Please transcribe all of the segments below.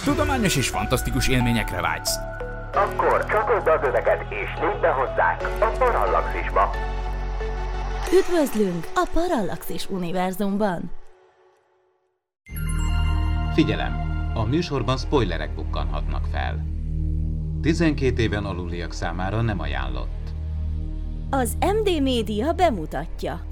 Tudományos és fantasztikus élményekre vágysz? Akkor csatold az öveket és lépj be hozzánk a Parallaxisba! Üdvözlünk a Parallaxis univerzumban! Figyelem! A műsorban spoilerek bukkanhatnak fel. 12 éven aluliak számára nem ajánlott. Az MD Média bemutatja.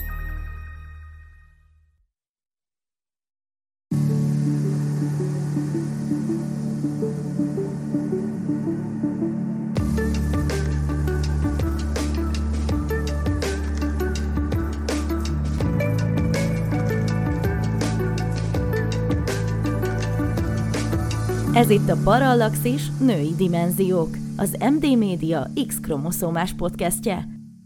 Ez itt a Parallaxis Női Dimenziók, az MD Média X-kromoszómás podcastje.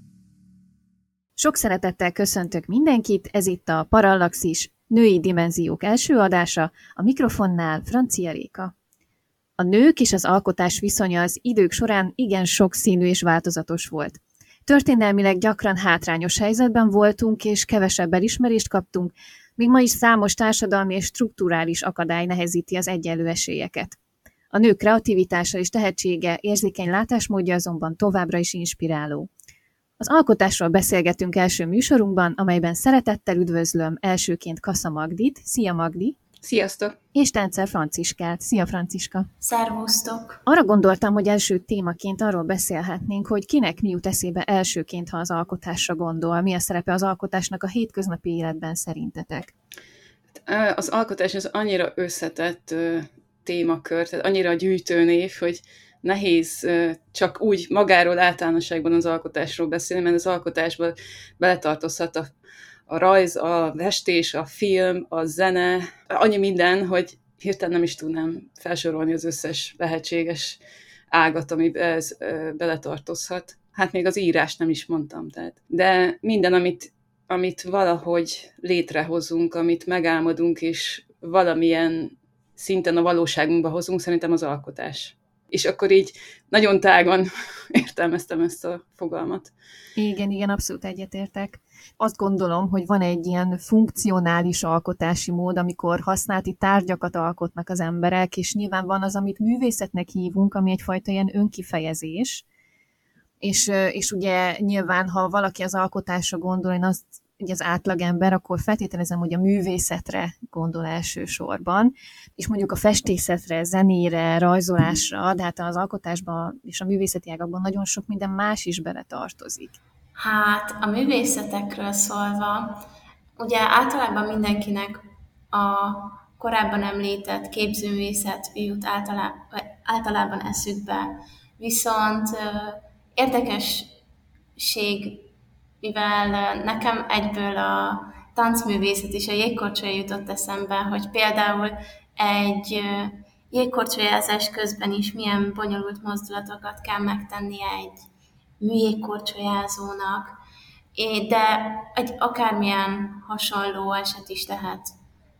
Sok szeretettel köszöntök mindenkit, ez itt a Parallaxis Női Dimenziók első adása, a mikrofonnál Francia Réka. A nők és az alkotás viszonya az idők során igen sokszínű és változatos volt. Történelmileg gyakran hátrányos helyzetben voltunk, és kevesebb elismerést kaptunk, míg ma is számos társadalmi és strukturális akadály nehezíti az egyenlő esélyeket. A nők kreativitása és tehetsége, érzékeny látásmódja azonban továbbra is inspiráló. Az alkotásról beszélgetünk első műsorunkban, amelyben szeretettel üdvözlöm elsőként Kassa Magdit. Szia Magdi! Sziasztok! És Táncel Franciskát. Szia Franciska! Szervusztok! Arra gondoltam, hogy első témaként arról beszélhetnénk, hogy kinek mi jut eszébe elsőként, ha az alkotásra gondol. Mi a szerepe az alkotásnak a hétköznapi életben szerintetek? Az alkotás az annyira összetett témakör, tehát annyira gyűjtőnév, hogy nehéz csak úgy magáról általánosságban az alkotásról beszélni, mert az alkotásban beletartozhat a rajz, a festés, a film, a zene, annyi minden, hogy hirtelen nem is tudnám felsorolni az összes lehetséges ágat, ami ez beletartozhat. Hát még az írás nem is mondtam. Tehát. De minden, amit valahogy létrehozunk, amit megálmodunk, és valamilyen szinten a valóságunkba hozunk, szerintem az alkotás. És akkor így nagyon tágan értelmeztem ezt a fogalmat. Igen, abszolút egyetértek. Azt gondolom, hogy van egy ilyen funkcionális alkotási mód, amikor használati tárgyakat alkotnak az emberek, és nyilván van az, amit művészetnek hívunk, ami egyfajta ilyen önkifejezés. És ugye nyilván, ha valaki az alkotásra gondol, én azt, ugye az átlagember, akkor feltételezem, hogy a művészetre gondol elsősorban, és mondjuk a festészetre, zenére, rajzolásra, de hát az alkotásban és a művészeti ágakban nagyon sok minden más is beletartozik. Hát a művészetekről szólva, ugye általában mindenkinek a korábban említett képzőművészet jut általában eszükbe, viszont érdekesség, mivel nekem egyből a táncművészet és a jégkorcsolya jutott eszembe, hogy például egy jégkorcsolyázás közben is milyen bonyolult mozdulatokat kell megtenni egy műjégkorcsolyázónak, de egy akármilyen hasonló eset is lehet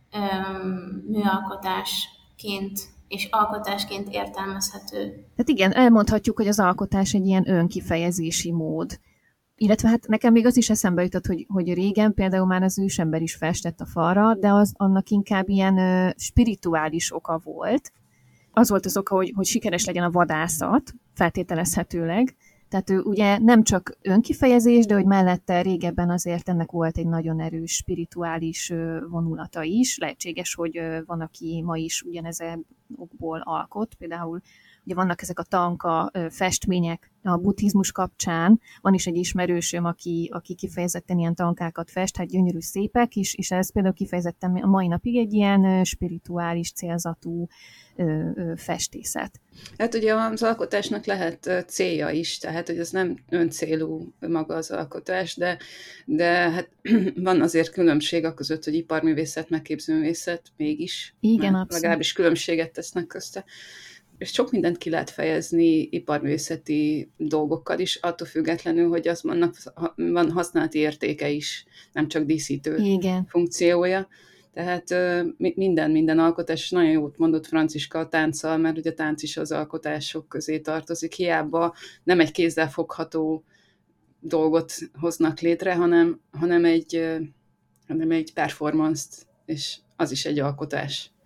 műalkotásként és alkotásként értelmezhető. Tehát igen, elmondhatjuk, hogy az alkotás egy ilyen önkifejezési mód. Illetve hát nekem még az is eszembe jutott, hogy régen például már az ősember is festett a falra, de annak inkább ilyen spirituális oka volt. Az volt az oka, hogy sikeres legyen a vadászat, feltételezhetőleg. Tehát ő ugye nem csak önkifejezés, de hogy mellette régebben azért ennek volt egy nagyon erős spirituális vonulata is. Lehetséges, hogy van, aki ma is ugyanezen okból alkot. Például ugye vannak ezek a tanka festmények a buddhizmus kapcsán. Van is egy ismerősöm, aki kifejezetten ilyen tankákat fest, hát gyönyörű szépek, és ez például kifejezetten a mai napig egy ilyen spirituális célzatú festészet. Hát ugye az alkotásnak lehet célja is, tehát hogy ez nem öncélú maga az alkotás, de hát van azért különbség a között, hogy iparművészet, meg képzőművészet mégis. Igen, abszolút. Legalábbis különbséget tesznek közte. És sok mindent ki lehet fejezni iparművészeti dolgokkal is, attól függetlenül, hogy annak van használati értéke is, nem csak díszítő funkciója. Tehát minden alkotás, nagyon jót mondott Franciska a tánccal, mert ugye a tánc is az alkotások közé tartozik. Hiába nem egy kézzel fogható dolgot hoznak létre, hanem egy performance-t, és az is egy alkotás.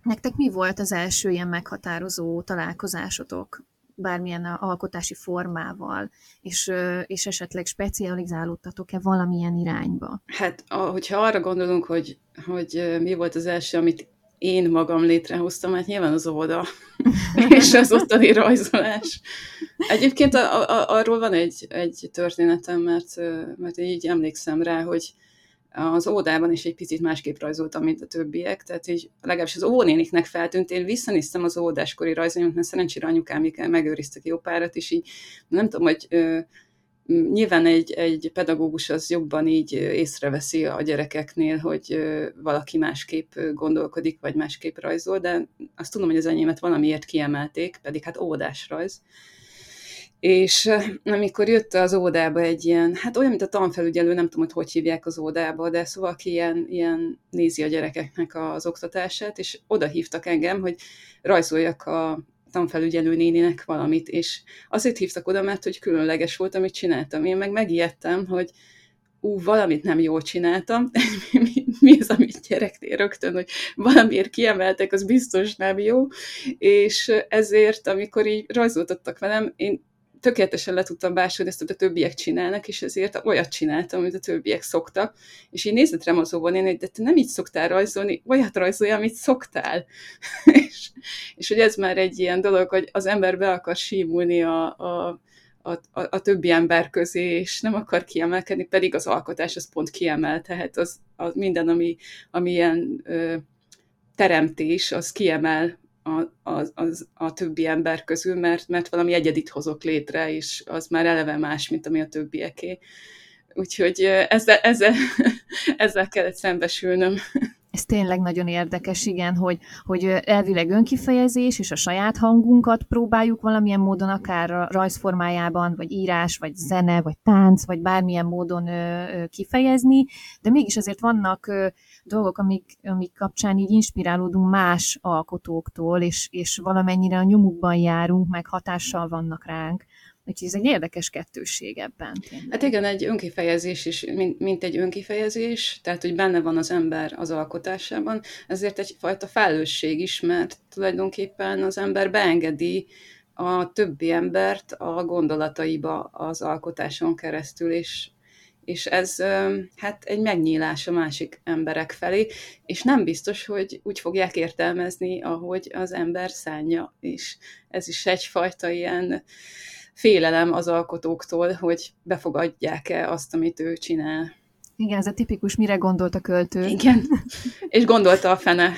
Nektek mi volt az első ilyen meghatározó találkozásotok bármilyen alkotási formával, és esetleg specializálódtatok-e valamilyen irányba? Hát, hogyha arra gondolunk, hogy mi volt az első, amit én magam létrehoztam, hát nyilván az óvoda, és az ottani rajzolás. Egyébként arról van egy történetem, mert így emlékszem rá, hogy az óvodában is egy picit másképp rajzoltam, mint a többiek, tehát így legalábbis az óvónéniknek feltűnt, én visszanéztem az óvodáskori rajzolómat, mert szerencsére anyukámik megőriztek jó párat, és így nem tudom, hogy nyilván egy pedagógus az jobban így észreveszi a gyerekeknél, hogy valaki másképp gondolkodik, vagy másképp rajzol, de azt tudom, hogy az enyémet valamiért kiemelték, pedig hát óvodás rajz. És amikor jött az óvodába egy ilyen, hát olyan, mint a tanfelügyelő, nem tudom, hogy hívják az óvodába, de szóval aki ilyen nézi a gyerekeknek az oktatását, és oda hívtak engem, hogy rajzoljak a tanfelügyelő néninek valamit, és azért hívtak oda, mert hogy különleges volt, amit csináltam. Én meg megijedtem, hogy valamit nem jól csináltam, mi az, amit gyereknél rögtön, hogy valamiért kiemeltek, az biztos nem jó, és ezért, amikor így rajzoltattak velem, én tökéletesen le tudtam básolni ezt, hogy a többiek csinálnak, és ezért olyat csináltam, amit a többiek szoktak, és így nézett rám az óvónéni, hogy de te nem így szoktál rajzolni, olyat rajzolja, amit szoktál. és hogy ez már egy ilyen dolog, hogy az ember be akar símulni a többi ember közé, és nem akar kiemelkedni, pedig az alkotás az pont kiemel, tehát az minden, ami ilyen teremtés, az kiemel a többi ember közül, mert valami egyedit hozok létre, és az már eleve más, mint ami a többieké. Úgyhogy ezzel kellett szembesülnöm. Ez tényleg nagyon érdekes, igen, hogy elvileg önkifejezés, és a saját hangunkat próbáljuk valamilyen módon, akár a rajzformájában, vagy írás, vagy zene, vagy tánc, vagy bármilyen módon kifejezni, de mégis azért vannak dolgok, amik kapcsán így inspirálódunk más alkotóktól, és valamennyire a nyomukban járunk, meg hatással vannak ránk. Úgyhogy ez egy érdekes kettősség ebben. Tényleg. Hát igen, egy önkifejezés is, mint egy önkifejezés, tehát hogy benne van az ember az alkotásában, ezért egyfajta felelősség is, mert tulajdonképpen az ember beengedi a többi embert a gondolataiba az alkotáson keresztül, és ez hát egy megnyílás a másik emberek felé, és nem biztos, hogy úgy fogják értelmezni, ahogy az ember szánja, és ez is egyfajta ilyen félelem az alkotóktól, hogy befogadják-e azt, amit ő csinál. Igen, ez a tipikus, mire gondolt a költő. Igen, és gondolta a fene.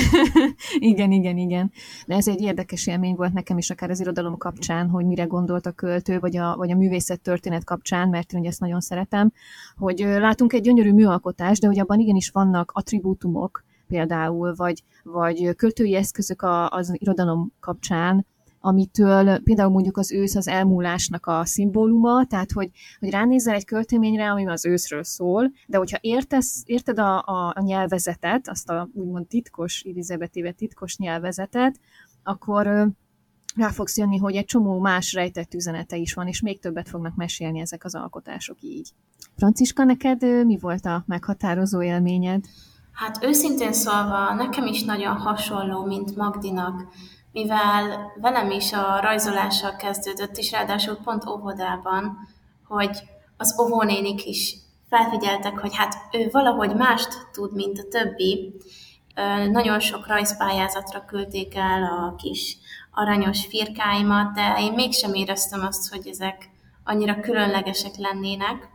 Igen. De ez egy érdekes élmény volt nekem is, akár az irodalom kapcsán, hogy mire gondolt a költő, vagy a művészettörténet kapcsán, mert én ezt nagyon szeretem, hogy látunk egy gyönyörű műalkotást, de hogy abban igenis vannak attribútumok például, vagy költői eszközök az irodalom kapcsán, amitől például mondjuk az ősz az elmúlásnak a szimbóluma, tehát hogy ránézel egy költeményre, ami az őszről szól, de hogyha érted a nyelvezetet, azt a úgymond titkos, idézőbetéve titkos nyelvezetet, akkor rá fogsz jönni, hogy egy csomó más rejtett üzenete is van, és még többet fognak mesélni ezek az alkotások így. Franciska, neked mi volt a meghatározó élményed? Hát őszintén szólva, nekem is nagyon hasonló, mint Magdinak, mivel velem is a rajzolással kezdődött, és ráadásul pont óvodában, hogy az óvónénik is felfigyeltek, hogy hát ő valahogy mást tud, mint a többi. Nagyon sok rajzpályázatra küldték el a kis aranyos firkáimat, de én mégsem éreztem azt, hogy ezek annyira különlegesek lennének.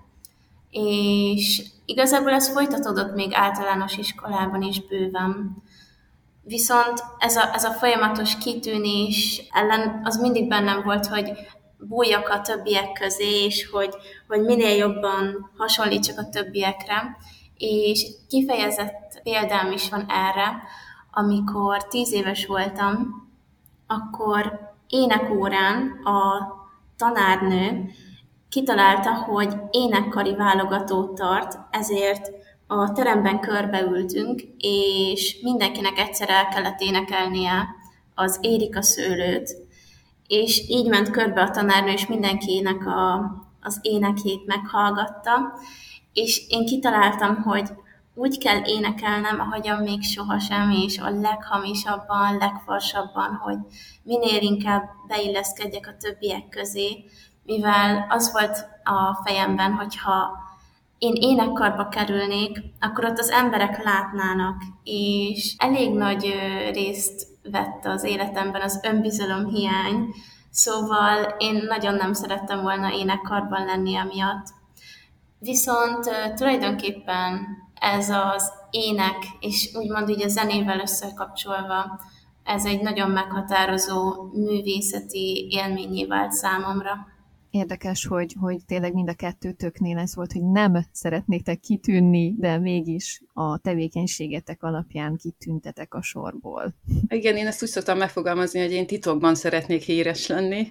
És igazából ez folytatódott még általános iskolában is bőven. Viszont ez a folyamatos kitűnés ellen az mindig bennem volt, hogy bújjak a többiek közé, és hogy minél jobban hasonlítsak a többiekre. És kifejezett példám is van erre, amikor 10 éves voltam, akkor énekórán a tanárnő kitalálta, hogy énekkari válogatót tart, ezért a teremben körbeültünk, és mindenkinek egyszer el kellett énekelnie az Érik a szőlőt, és így ment körbe a tanárnő, és mindenkinek az énekét meghallgatta, és én kitaláltam, hogy úgy kell énekelnem, ahogyan még sohasem, és a leghamisabban, legfarsabban, hogy minél inkább beilleszkedjek a többiek közé, mivel az volt a fejemben, hogyha én énekkarba kerülnék, akkor ott az emberek látnának, és elég nagy részt vett az életemben az önbizalomhiány, szóval én nagyon nem szerettem volna énekkarban lenni amiatt. Viszont tulajdonképpen ez az ének, és úgymond így a zenével összekapcsolva, ez egy nagyon meghatározó művészeti élményé vált számomra. Érdekes, hogy tényleg mind a kettőtöknél ez volt, hogy nem szeretnétek kitűnni, de mégis a tevékenységetek alapján kitűntetek a sorból. Igen, én ezt úgy szoktam megfogalmazni, hogy én titokban szeretnék híres lenni.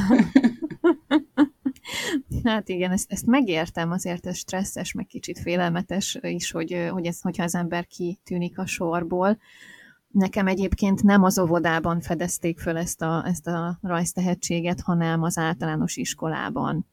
Hát igen, ezt megértem, azért ez stresszes, meg kicsit félelmetes is, hogyha az ember kitűnik a sorból. Nekem egyébként nem az óvodában fedezték föl ezt a rajztehetséget, hanem az általános iskolában.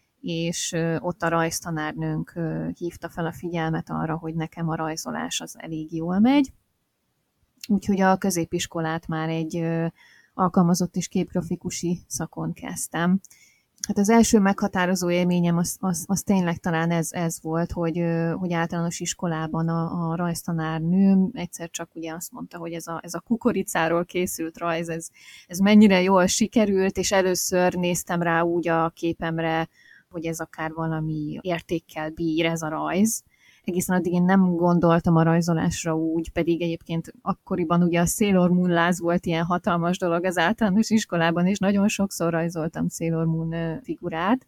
És ott a rajztanárnőnk hívta fel a figyelmet arra, hogy nekem a rajzolás az elég jól megy. Úgyhogy a középiskolát már egy alkalmazott és képgrafikusi szakon kezdtem. Hát az első meghatározó élményem az tényleg talán ez volt, hogy általános iskolában a rajztanárnőm egyszer csak ugye azt mondta, hogy ez a kukoricáról készült rajz, ez mennyire jól sikerült, és először néztem rá úgy a képemre, hogy ez akár valami értékkel bír ez a rajz. Egészen addig én nem gondoltam a rajzolásra úgy, pedig egyébként akkoriban ugye a Sailor Moon láz volt ilyen hatalmas dolog az általános iskolában, és nagyon sokszor rajzoltam Sailor Moon figurát.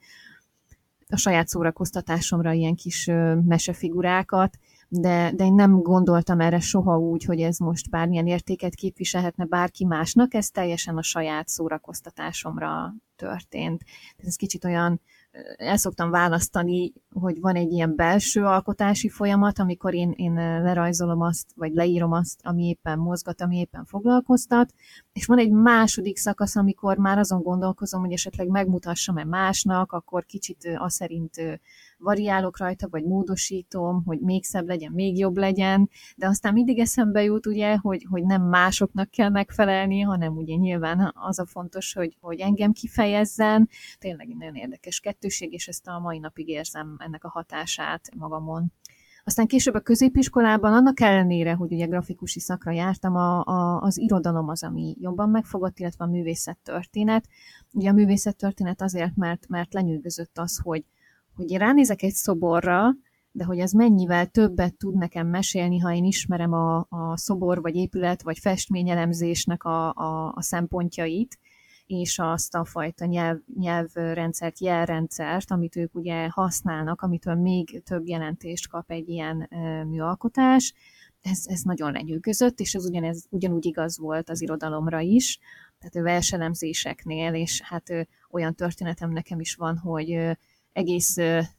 A saját szórakoztatásomra ilyen kis mesefigurákat, de én nem gondoltam erre soha úgy, hogy ez most bármilyen értéket képviselhetne bárki másnak, ez teljesen a saját szórakoztatásomra történt. Ez kicsit olyan, el szoktam választani, hogy van egy ilyen belső alkotási folyamat, amikor én lerajzolom azt, vagy leírom azt, ami éppen mozgat, ami éppen foglalkoztat, és van egy második szakasz, amikor már azon gondolkozom, hogy esetleg megmutassam-e másnak, akkor kicsit azt szerint variálok rajta, vagy módosítom, hogy még szebb legyen, még jobb legyen, de aztán mindig eszembe jut, ugye, hogy nem másoknak kell megfelelni, hanem ugye nyilván az a fontos, hogy engem kifejezzen. Tényleg egy nagyon érdekes kettőség, és ezt a mai napig érzem ennek a hatását magamon. Aztán később a középiskolában, annak ellenére, hogy ugye grafikusi szakra jártam, az irodalom az, ami jobban megfogott, illetve a művészettörténet. Ugye a művészettörténet azért, mert lenyűgözött az, hogy én ránézek egy szoborra, de hogy az mennyivel többet tud nekem mesélni, ha én ismerem a szobor, vagy épület, vagy festményelemzésnek a szempontjait, és azt a fajta nyelvrendszert, jelrendszert, amit ők ugye használnak, amitől még több jelentést kap egy ilyen műalkotás. Ez nagyon lenyűgözött, és ez ugyanúgy igaz volt az irodalomra is, tehát verselemzéseknél, és hát olyan történetem nekem is van, hogy egész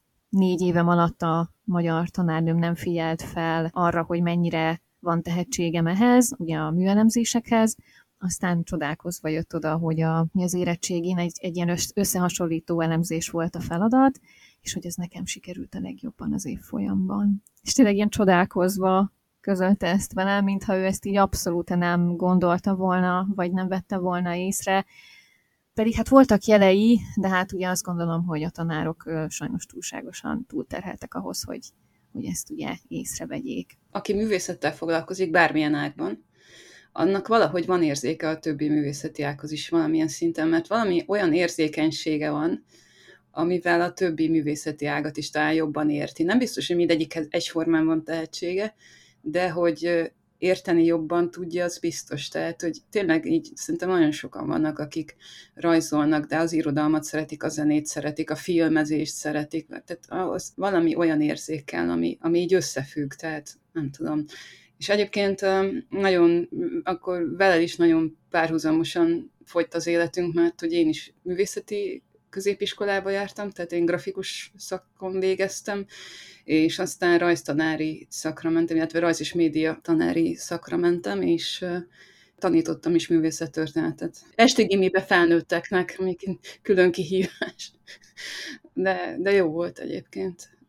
4 évem alatt a magyar tanárnőm nem figyelt fel arra, hogy mennyire van tehetségem ehhez, ugye a műelemzésekhez, aztán csodálkozva jött oda, hogy az érettségén egy ilyen összehasonlító elemzés volt a feladat, és hogy ez nekem sikerült a legjobban az évfolyamban. És tényleg ilyen csodálkozva közölte ezt velem, mintha ő ezt így abszolút nem gondolta volna, vagy nem vette volna észre. Pedig hát voltak jelei, de hát ugye azt gondolom, hogy a tanárok sajnos túlságosan túlterheltek ahhoz, hogy ezt ugye észrevegyék. Aki művészettel foglalkozik bármilyen ágban, annak valahogy van érzéke a többi művészeti ághoz is valamilyen szinten, mert valami olyan érzékenysége van, amivel a többi művészeti ágat is talán jobban érti. Nem biztos, hogy mindegyikhez egyformán van tehetsége, de hogy érteni jobban tudja, az biztos. Tehát, hogy tényleg így szerintem nagyon sokan vannak, akik rajzolnak, de az irodalmat szeretik, a zenét szeretik, a filmezést szeretik, tehát az valami olyan érzék kell, ami így összefügg, tehát nem tudom. És egyébként nagyon, akkor veled is nagyon párhuzamosan folyt az életünk, mert hogy én is művészeti középiskolába jártam, tehát én grafikus szakon végeztem, és aztán rajztanári szakra mentem, illetve rajz- és média tanári szakra mentem, és tanítottam is művészettörténetet. Esti gimibe felnőtteknek, még külön kihívás. De jó volt egyébként.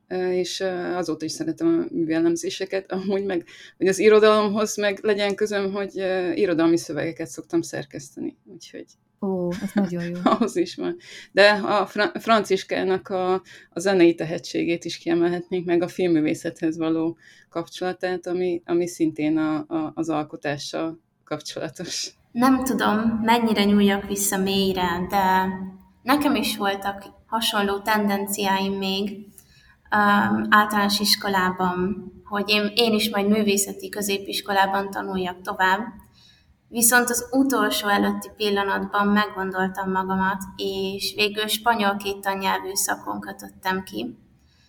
és azóta is szeretem a művelemzéseket, amúgy meg, hogy az irodalomhoz meg legyen közöm, hogy irodalmi szövegeket szoktam szerkeszteni, úgyhogy Ó, ez nagyon jó. ahhoz is van. De a Franciskának a zenei tehetségét is kiemelhetnénk, meg a filmművészethez való kapcsolatát, ami szintén az alkotással kapcsolatos. Nem tudom, mennyire nyúljak vissza mélyre, de nekem is voltak hasonló tendenciáim még általános iskolában, hogy én is majd művészeti középiskolában tanuljak tovább. Viszont az utolsó előtti pillanatban meggondoltam magamat, és végül spanyol kéttannyelvű szakon kötöttem ki.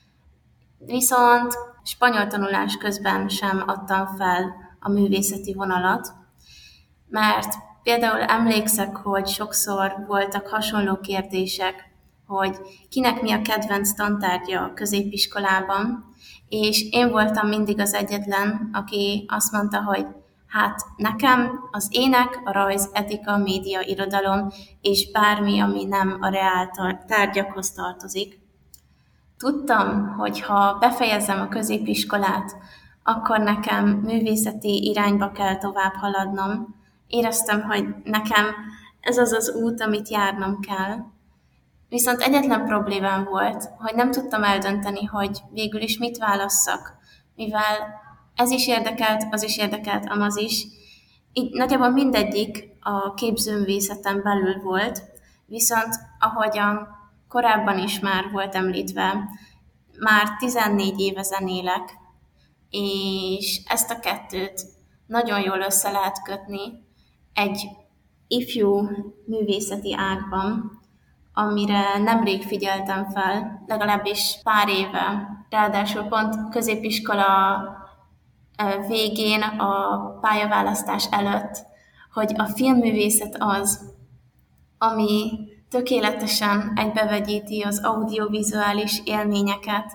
Viszont spanyol tanulás közben sem adtam fel a művészeti vonalat, mert például emlékszek, hogy sokszor voltak hasonló kérdések, hogy kinek mi a kedvenc tantárgya a középiskolában, és én voltam mindig az egyetlen, aki azt mondta, hogy hát nekem az ének, a rajz, etika, a média, irodalom, és bármi, ami nem a reál tárgyakhoz tartozik. Tudtam, hogy ha befejezem a középiskolát, akkor nekem művészeti irányba kell tovább haladnom. Éreztem, hogy nekem ez az az út, amit járnom kell. Viszont egyetlen problémám volt, hogy nem tudtam eldönteni, hogy végül is mit válasszak, mivel ez is érdekelt, az is érdekelt, amaz is. Így nagyjából mindegyik a képzőművészeten belül volt, viszont ahogyan korábban is már volt említve, már 14 éve zenélek, és ezt a kettőt nagyon jól össze lehet kötni egy ifjú művészeti ágban, amire nemrég figyeltem fel, legalábbis pár éve. Ráadásul pont középiskola végén, a pályaválasztás előtt, hogy a filmművészet az, ami tökéletesen egybevegyíti az audiovizuális élményeket,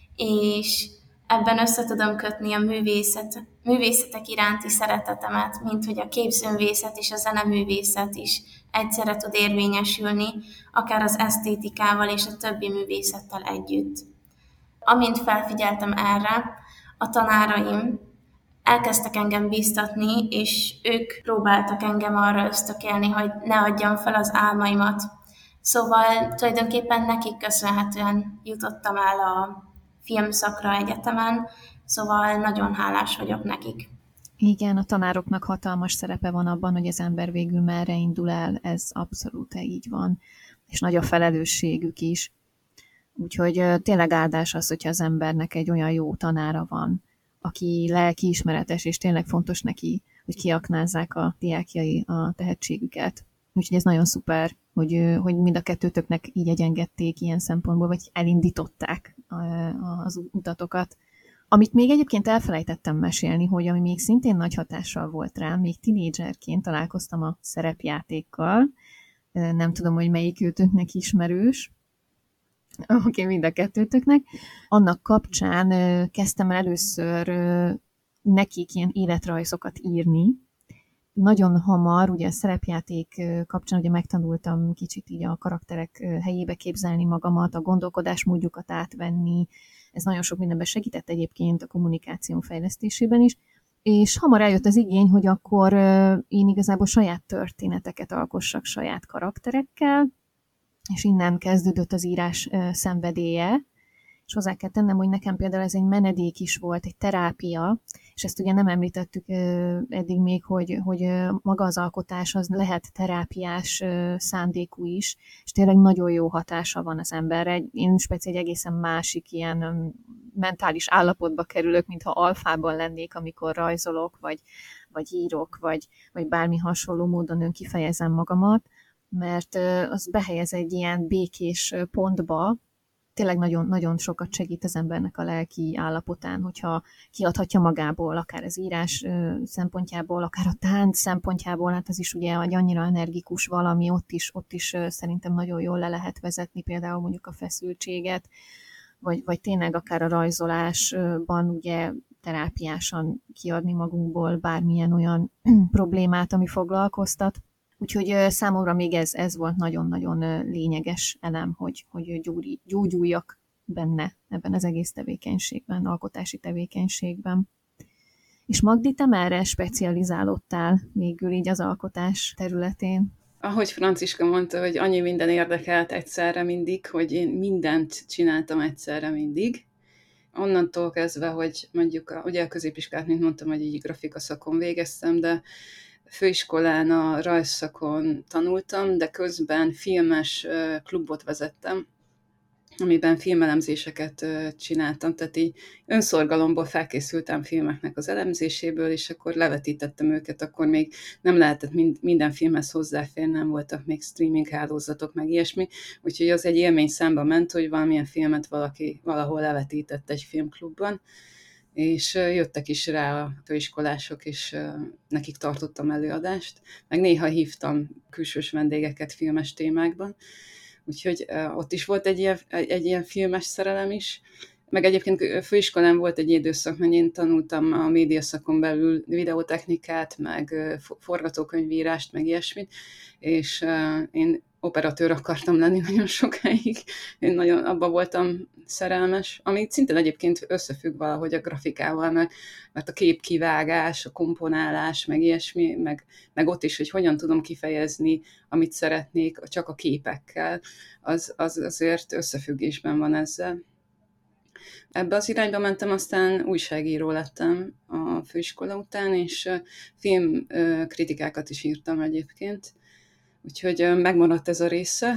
és ebben össze tudom kötni a művészetek iránti szeretetemet, mint hogy a képzőművészet és a zeneművészet is egyszerre tud érvényesülni, akár az esztétikával és a többi művészettel együtt. Amint felfigyeltem erre, a tanáraim elkezdtek engem bíztatni, és ők próbáltak engem arra ösztökélni, hogy ne adjam fel az álmaimat. Szóval tulajdonképpen nekik köszönhetően jutottam el a filmszakra egyetemen, szóval nagyon hálás vagyok nekik. Igen, a tanároknak hatalmas szerepe van abban, hogy az ember végül merre indul el, ez abszolút így van, és nagy a felelősségük is. Úgyhogy tényleg áldás az, hogyha az embernek egy olyan jó tanára van, aki lelkiismeretes, és tényleg fontos neki, hogy kiaknázzák a diákjai a tehetségüket. Úgyhogy ez nagyon szuper, hogy mind a kettőtöknek így egyengedték ilyen szempontból, vagy elindították az utatokat. Amit még egyébként elfelejtettem mesélni, hogy ami még szintén nagy hatással volt rám, még tinédzserként találkoztam a szerepjátékkal. Nem tudom, hogy melyik őtöknek ismerős. Oké, mind a kettőtöknek. Annak kapcsán kezdtem el először nekik ilyen életrajzokat írni. Nagyon hamar, ugye a szerepjáték kapcsán ugye megtanultam kicsit így a karakterek helyébe képzelni magamat, a gondolkodásmódjukat átvenni. Ez nagyon sok mindenben segített egyébként a kommunikáció fejlesztésében is. És hamar eljött az igény, hogy akkor én igazából saját történeteket alkossak saját karakterekkel, és innen kezdődött az írás szenvedélye, és hozzá kell tennem, hogy nekem például ez egy menedék is volt, egy terápia, és ezt ugye nem említettük eddig még, hogy maga az alkotás az lehet terápiás szándékú is, és tényleg nagyon jó hatása van az emberre. Én speciál egy egészen másik ilyen mentális állapotba kerülök, mintha alfában lennék, amikor rajzolok, vagy írok, vagy bármi hasonló módon önkifejezem magamat, mert az behelyez egy ilyen békés pontba, tényleg nagyon, nagyon sokat segít az embernek a lelki állapotán, hogyha kiadhatja magából, akár az írás szempontjából, akár a tánc szempontjából, hát az is ugye egy annyira energikus valami, ott is szerintem nagyon jól le lehet vezetni például mondjuk a feszültséget, vagy tényleg akár a rajzolásban ugye terápiásan kiadni magunkból bármilyen olyan problémát, ami foglalkoztat. Úgyhogy számomra még ez volt nagyon-nagyon lényeges elem, hogy gyógyuljak benne ebben az egész tevékenységben, alkotási tevékenységben. És Magdi, te merre specializálódtál végül így az alkotás területén? Ahogy Franciska mondta, hogy annyi minden érdekelt egyszerre mindig, hogy én mindent csináltam egyszerre mindig. Onnantól kezdve, hogy mondjuk ugye a középiskolát, mint mondtam, hogy így grafika szakon végeztem, de főiskolán a rajzszakon tanultam, de közben filmes klubot vezettem, amiben filmelemzéseket csináltam, tehát így önszorgalomból felkészültem filmeknek az elemzéséből, és akkor levetítettem őket, akkor még nem lehetett minden filmhez hozzáférni, nem voltak még streaming hálózatok, meg ilyesmi, úgyhogy az egy élmény számba ment, hogy valamilyen filmet valaki valahol levetített egy filmklubban, és jöttek is rá a főiskolások, és nekik tartottam előadást, meg néha hívtam külsős vendégeket filmes témákban, úgyhogy ott is volt egy ilyen filmes szerelem is. Meg egyébként főiskolán volt egy időszak, mert én tanultam a médiaszakon belül videótechnikát, meg forgatókönyvírást, meg ilyesmit, és én operatőr akartam lenni nagyon sokáig. Én nagyon abba voltam szerelmes, ami szintén egyébként összefügg valahogy a grafikával, mert a képkivágás, a komponálás, meg ilyesmi, meg ott is, hogy hogyan tudom kifejezni, amit szeretnék, csak a képekkel, az azért összefüggésben van ezzel. Ebbe az irányba mentem, aztán újságíró lettem a főiskola után, és filmkritikákat is írtam egyébként, úgyhogy megmaradt ez a része,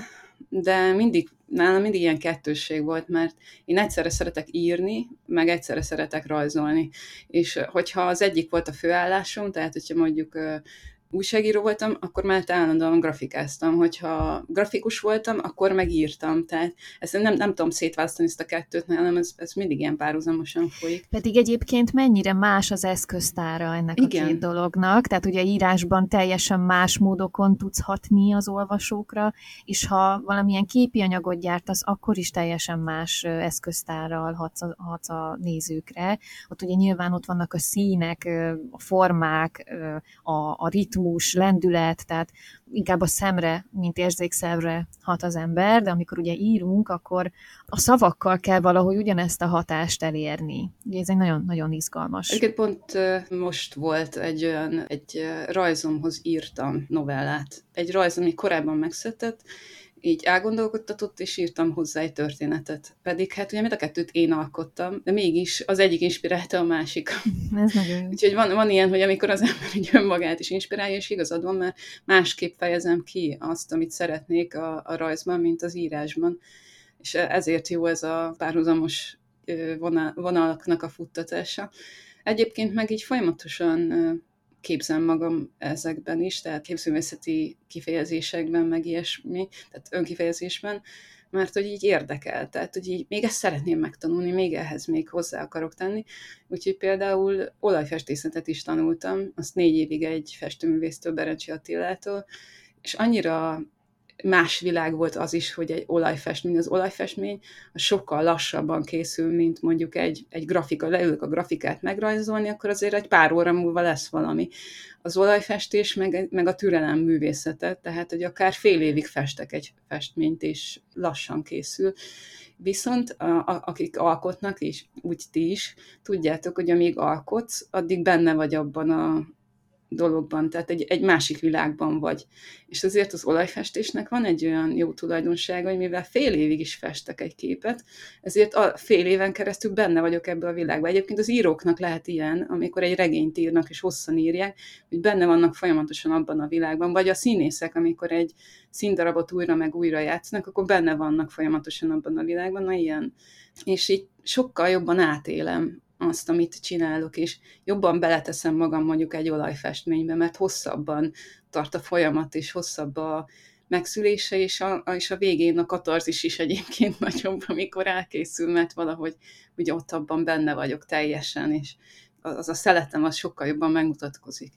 de nálam mindig ilyen kettősség volt, mert én egyszerre szeretek írni, meg egyszerre szeretek rajzolni, és hogyha az egyik volt a főállásom, tehát hogyha mondjuk újságíró voltam, akkor már állandóan grafikáztam, hogyha grafikus voltam, akkor megírtam, tehát ezt nem tudom szétválasztani ezt a kettőt, hanem ez mindig ilyen párhuzamosan folyik. Pedig egyébként mennyire más az eszköztára ennek a két dolognak, tehát ugye írásban teljesen más módokon tudsz hatni az olvasókra, és ha valamilyen képi anyagot gyártasz, akkor is teljesen más eszköztárral hatsz a nézőkre. Ott ugye nyilván ott vannak a színek, a formák, a ritmus, lendület, tehát inkább a szemre, mint érzékszervre hat az ember, de amikor ugye írunk, akkor a szavakkal kell valahogy ugyanezt a hatást elérni. Ugye ez egy nagyon-nagyon izgalmas. Egyébként pont most volt egy rajzomhoz írtam novellát. Egy rajz, ami korábban megszületett, így elgondolkodtatott, és írtam hozzá egy történetet. Pedig hát ugye mind a kettőt én alkottam, de mégis az egyik inspirálta a másik. Ez nagyon jó. Úgyhogy van ilyen, hogy amikor az ember így önmagát is inspirálja, és igazad van, mert másképp fejezem ki azt, amit szeretnék a rajzban, mint az írásban. És ezért jó ez a párhuzamos vonalaknak a futtatása. Egyébként meg így folyamatosan képzem magam ezekben is, tehát képzőművészeti kifejezésekben, meg ilyesmi, tehát önkifejezésben, mert hogy így érdekel, tehát hogy így még ezt szeretném megtanulni, még ehhez még hozzá akarok tenni. Úgyhogy például olajfestészetet is tanultam, azt 4 évig egy festőművésztől, Berencsi Attilától, és annyira más világ volt az is, hogy egy olajfestmény, az olajfestmény az sokkal lassabban készül, mint mondjuk egy grafika, leülök a grafikát megrajzolni, akkor azért egy pár óra múlva lesz valami. Az olajfestés meg a türelem művészete, tehát hogy akár fél évig festek egy festményt, és lassan készül. Viszont akik alkotnak, és úgy ti is, tudjátok, hogy amíg alkotsz, addig benne vagy abban a dologban, tehát egy másik világban vagy. És azért az olajfestésnek van egy olyan jó tulajdonsága, hogy mivel fél évig is festek egy képet, ezért a fél éven keresztül benne vagyok ebben a világban. Egyébként az íróknak lehet ilyen, amikor egy regényt írnak és hosszan írják, hogy benne vannak folyamatosan abban a világban, vagy a színészek, amikor egy színdarabot újra meg újra játszanak, akkor benne vannak folyamatosan abban a világban, na ilyen. És így sokkal jobban átélem azt, amit csinálok, és jobban beleteszem magam mondjuk egy olajfestménybe, mert hosszabban tart a folyamat, és hosszabb a megszülése, és a végén a katarzis is egyébként nagyobb, amikor elkészül, mert valahogy ugye ott abban benne vagyok teljesen, és az a szeletem az sokkal jobban megmutatkozik.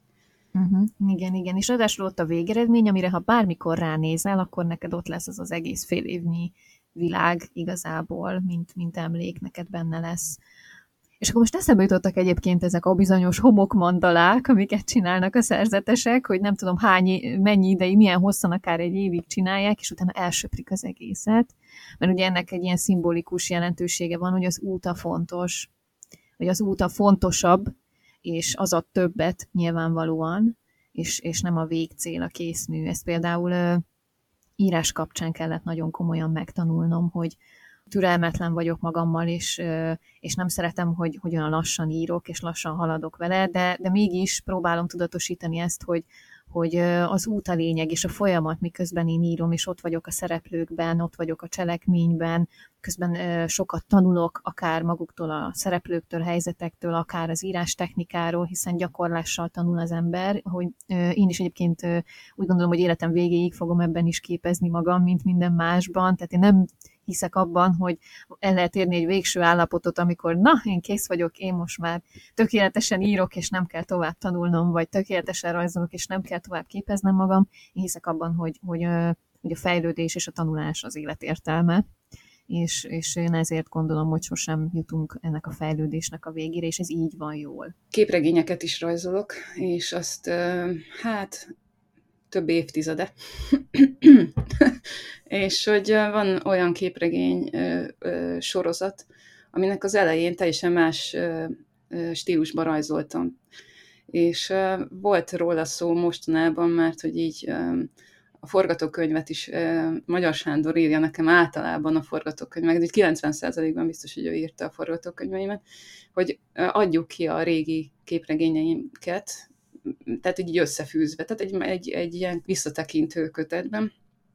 Igen, és ráadásul ott a végeredmény, amire ha bármikor ránézel, akkor neked ott lesz az egész fél évnyi világ igazából, mint emlék, neked benne lesz. És akkor most eszembe jutottak egyébként ezek a bizonyos homokmandalák, amiket csinálnak a szerzetesek, hogy nem tudom mennyi ideig, milyen hosszan, akár egy évig csinálják, és utána elsöprik az egészet. Mert ugye ennek egy ilyen szimbolikus jelentősége van, hogy az út a fontos, vagy az út a fontosabb, és az a többet nyilvánvalóan, és nem a végcél, a készmű. Ezt például írás kapcsán kellett nagyon komolyan megtanulnom, hogy türelmetlen vagyok magammal, és nem szeretem, hogy olyan lassan írok, és lassan haladok vele, de mégis próbálom tudatosítani ezt, hogy az út a lényeg, és a folyamat, miközben én írom, és ott vagyok a szereplőkben, ott vagyok a cselekményben, közben sokat tanulok, akár maguktól, a szereplőktől, helyzetektől, akár az írás technikáról, hiszen gyakorlással tanul az ember, hogy én is egyébként úgy gondolom, hogy életem végéig fogom ebben is képezni magam, mint minden másban, tehát én nem hiszek abban, hogy el lehet érni egy végső állapotot, amikor én kész vagyok, én most már tökéletesen írok, és nem kell tovább tanulnom, vagy tökéletesen rajzolok, és nem kell tovább képeznem magam. Én hiszek abban, hogy a fejlődés és a tanulás az élet értelme, és én ezért gondolom, hogy sosem jutunk ennek a fejlődésnek a végére, és ez így van jól. Képregényeket is rajzolok, és azt több évtizede. És hogy van olyan képregény sorozat, aminek az elején teljesen más stílusban rajzoltam. És volt róla szó mostanában, mert hogy így a forgatókönyvet is Magyar Sándor írja nekem általában a forgatókönyveket, úgy 90%-ban biztos, hogy ő írta a forgatókönyveimet, hogy adjuk ki a régi képregényeinket, tehát így összefűzve, tehát egy ilyen visszatekintő kötetben,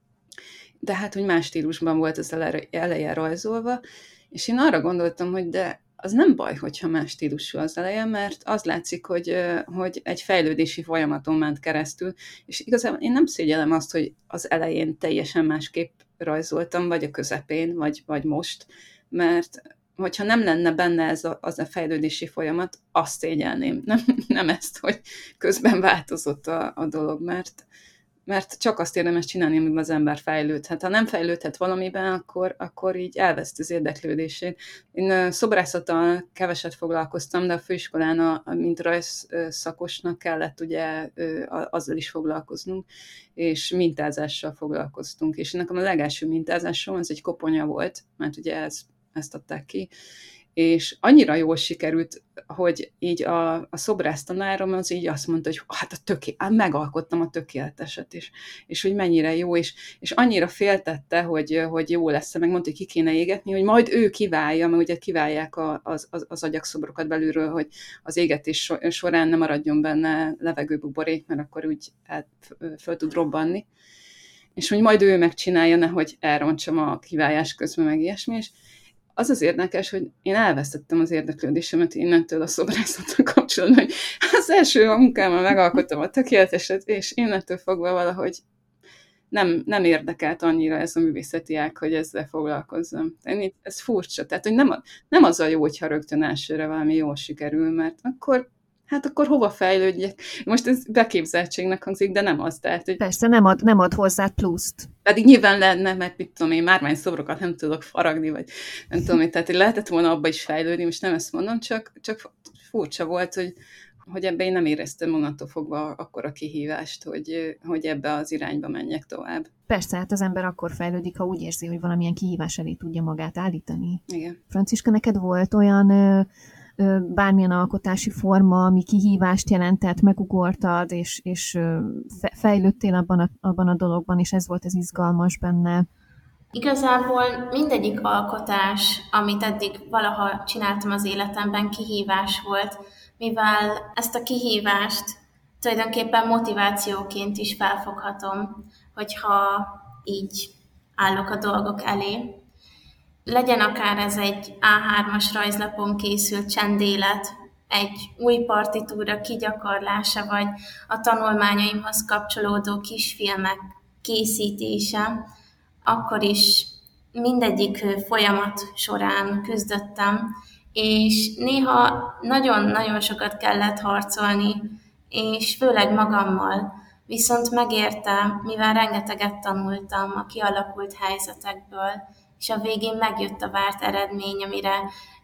de hát, hogy más stílusban volt az eleje rajzolva, és én arra gondoltam, hogy de az nem baj, hogyha más stílusú az eleje, mert az látszik, hogy egy fejlődési folyamaton ment keresztül, és igazából én nem szégyellem azt, hogy az elején teljesen másképp rajzoltam, vagy a közepén, vagy most, mert hogyha nem lenne benne az a fejlődési folyamat, azt szégyelném. Nem ezt, hogy közben változott a dolog, mert csak azt érdemes csinálni, amiben az ember fejlődhet. Ha nem fejlődhet valamiben, akkor így elveszt az érdeklődését. Én szobrászattal keveset foglalkoztam, de a főiskolán, mint rajzszakosnak kellett ugye azzal is foglalkoznunk, és mintázással foglalkoztunk. És nekem a legelső mintázásom az egy koponya volt, mert ugye ezt adták ki, és annyira jól sikerült, hogy így a szobrásztanárom az így azt mondta, hogy hát megalkottam a tökéleteset, és hogy mennyire jó, és annyira féltette, hogy jó lesz, meg mondta, hogy ki kéne égetni, hogy majd ő kiválja, mert ugye kiválják az agyakszobrokat belülről, hogy az égetés során nem maradjon benne levegőbuborék, mert akkor úgy föl tud robbanni. És hogy majd ő megcsinálja, nehogy elrontsam a kivályás közben, meg ilyesmi, és az érdekes, hogy én elvesztettem az érdeklődésemet innentől a szobrászattal kapcsolatban, hogy az első munkámmal megalkottam a tökéleteset, és innentől fogva valahogy nem érdekelt annyira ez a művészeti ág, hogy ezzel foglalkozzam. Ez furcsa, tehát hogy nem az a jó, hogyha rögtön elsőre valami jól sikerül, mert akkor hova fejlődjek? Most ez beképzeltségnek hangzik, de nem az. Tehát, hogy persze, nem ad hozzá pluszt. Pedig nyilván lenne, mert mit tudom én, márvány szobrokat nem tudok faragni, vagy nem tudom én, tehát lehetett volna abba is fejlődni, most nem ezt mondom, csak furcsa volt, hogy ebbe én nem éreztem onnantól fogva akkora kihívást, hogy ebbe az irányba menjek tovább. Persze, hát az ember akkor fejlődik, ha úgy érzi, hogy valamilyen kihívás elé tudja magát állítani. Igen. Franciska, neked volt olyan bármilyen alkotási forma, ami kihívást jelentett, megugortad, és fejlődtél abban a dologban, és ez volt az izgalmas benne? Igazából mindegyik alkotás, amit eddig valaha csináltam az életemben, kihívás volt, mivel ezt a kihívást tulajdonképpen motivációként is felfoghatom, hogyha így állok a dolgok elé. Legyen akár ez egy A3-as rajzlapon készült csendélet, egy új partitúra kigyakorlása, vagy a tanulmányaimhoz kapcsolódó kisfilmek készítése, akkor is mindegyik folyamat során küzdöttem, és néha nagyon-nagyon sokat kellett harcolni, és főleg magammal, viszont megérte, mivel rengeteget tanultam a kialakult helyzetekből, és a végén megjött a várt eredmény, amire